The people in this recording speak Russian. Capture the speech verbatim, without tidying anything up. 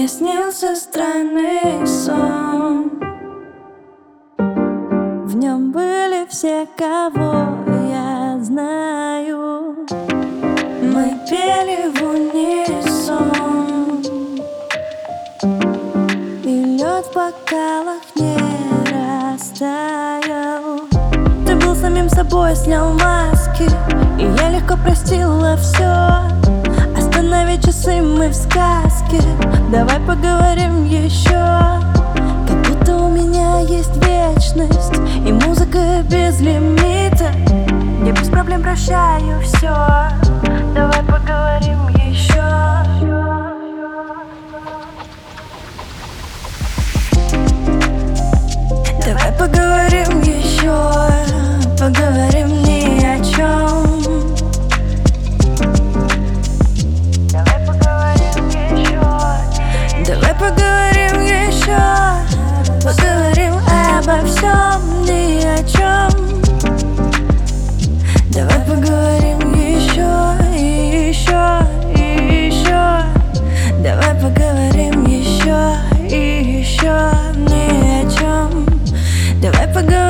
Мне снился странный сон. В нем были все, кого я знаю. Мы пели в унисон, и лед в бокалах не растаял. Ты был самим собой, снял маски, и я легко простила все. Останови часы, мы в сказке. Давай поговорим еще. Как будто у меня есть вечность и музыка без лимита. Я без проблем прощаю все. Давай поговорим еще. Давай поговорим еще. Поговорим ни о чем. Давай поговорим еще, поговорим обо всем, ни о чем. Давай поговорим еще, и еще, и еще. Давай поговорим еще, и еще, ни о чем. Давай поговорим.